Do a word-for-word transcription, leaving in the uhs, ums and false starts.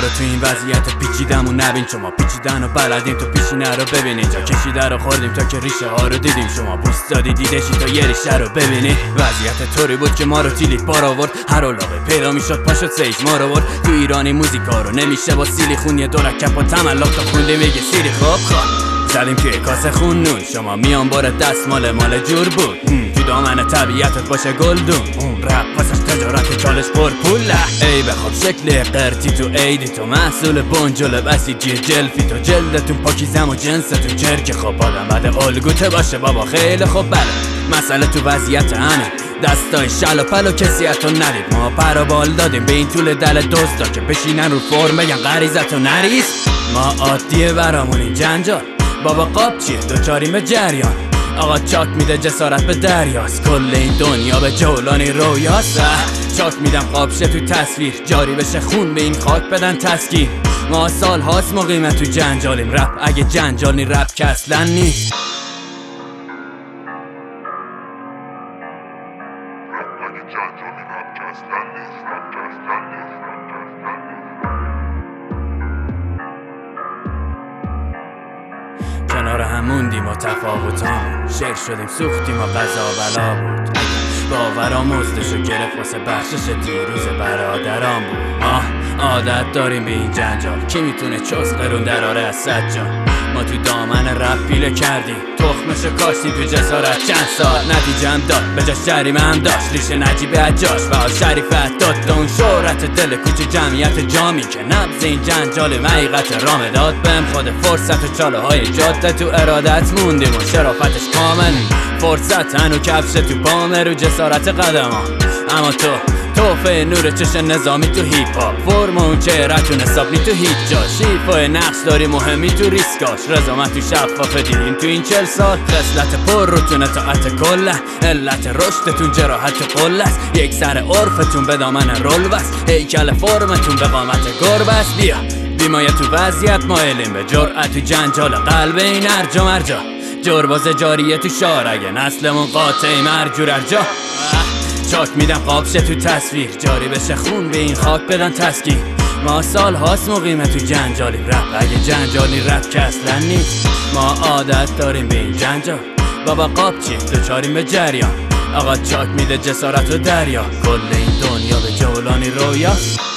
رو تو این وضعیت پیچیدمون نبین. شما پیچیدن و بلدین تو پیشینه رو ببینین. جا کشیده رو خوردیم تا که ریشه ها رو دیدیم. شما بوست دادی دیدشی تا یه ریشه رو ببینی. وضعیت طوری بود که ما رو تیلیت بار آورد. هر علاقه پیدا میشد پاشد سیج ما رو برد. تو ایرانی موزیکا رو نمیشه با سیلی خون یه دولک و تملاق تا خونده میگه سیری خوب خوب زدیم توی کاسه خون نون. شما میان بار دست مال مال جور بود. تو دامن طبیعتت باشه گلدون. اون رپ واسش تجارت چالش پر پوله. ای بخواب شکل قرتی تو عیدی تو محصول بنجل بسیجی جلفی تو جلدتون پاکیزم و جنستون چرک. خب آدم بعد الگوته باشه بابا خیلی خوب. بله مسئله تو وضعیت همین دستای شل و پل و کسی اتو ندید. ما پر و بال دادیم به این طول دل دوستا که بشینن رو فرم بگن غریزتو نریز. ما عادیه برامون این جنجال. بابا قاب چیه دوچاریم به جریان. آقا چاک میده جسارت به دریاست. کل این دنیا به جولانی رویاست. چاک میدم قابشه تو تصویر جاری بشه خون به این خاک بدن تسکیر. ما سال هاست مقیمه تو جنجالیم. رپ اگه جنجال نی رپ که اصلا نیست. کنار هم موندیم و تفاوتام شعر شدیم سوختیم و قضا بلا بود. باورا مزدشو گرفت واسه بخشش دیروز برادرام بود. آه عادت داریم به این جنجال. کی میتونه چوز قرون دراره از سجان. ما تو دامن رپ پیله کردیم تخمشو کاشتیم تو جسارت چند سال. نتیجه هم داد به جاش جریمه هم داشت. ریشه نجیب عجاش و شریفت داد تا اون شهرت دل کوچه جمعیت جامی که نبض این جنجال حقیقت رامه داد بهم. خود فرصت و چاله های جاده تو ارادت موندیم و شرافتش کامل. فرصت هنو کفش تو پامه رو جسارت قدمان. اما تو توفه نور چش نظامی تو هیپ هاپ. فرم اون چهرتون حساب نی تو هیچ جا. شیفای نقش داری مهمی تو ریسکاش. رزومت تو شفاف دیدیم تو این چل سال. خصلت پر روتون اطاعت کله. علت رشدتون جراحت و قله است. یک سر عرفتون به دامن رول بس. هیکل فرمتون به قامت گربه است. بیا بیمایه تو وضعیت مایلیم به جرأت تو جنجال قلب این ارجا مرجا. جرباز جاریه تو شار اگه نسلمون قاطعی مرجور ارجا. چاک میدم قابشه تو تصویر جاری بشه خون به این خاک بدن تسکین. ما سال هاست مقیمه تو جنجالیم. رپ اگه جنجالی رپ که اصلا نیست. ما عادت داریم به این جنجال. بابا قاب چی دوچاریم به جریان. آقا چاک میده جسارت و دریا. کل این دنیا به جولانی رویاست.